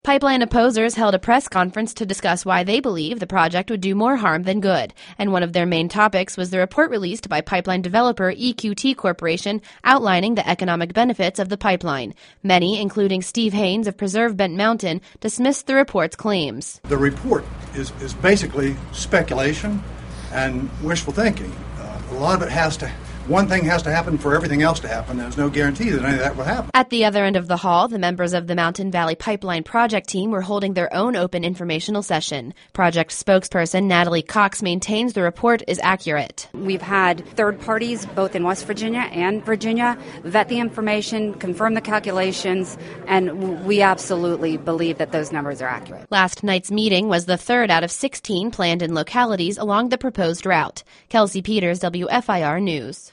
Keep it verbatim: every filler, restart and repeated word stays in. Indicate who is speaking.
Speaker 1: Pipeline opposers held a press conference to discuss why they believe the project would do more harm than good, and one of their main topics was the report released by pipeline developer E Q T Corporation outlining the economic benefits of the pipeline. Many, including Steve Haynes of Preserve Bent Mountain, dismissed the report's claims.
Speaker 2: The report is, is basically speculation and wishful thinking. Uh, a lot of it has to One thing has to happen for everything else to happen. There's no guarantee that any of that will happen.
Speaker 1: At the other end of the hall, the members of the Mountain Valley Pipeline Project team were holding their own open informational session. Project spokesperson Natalie Cox maintains the report is accurate.
Speaker 3: We've had third parties, both in West Virginia and Virginia, vet the information, confirm the calculations, and we absolutely believe that those numbers are accurate.
Speaker 1: Last night's meeting was the third out of sixteen planned in localities along the proposed route. Kelsey Peters, W F I R News.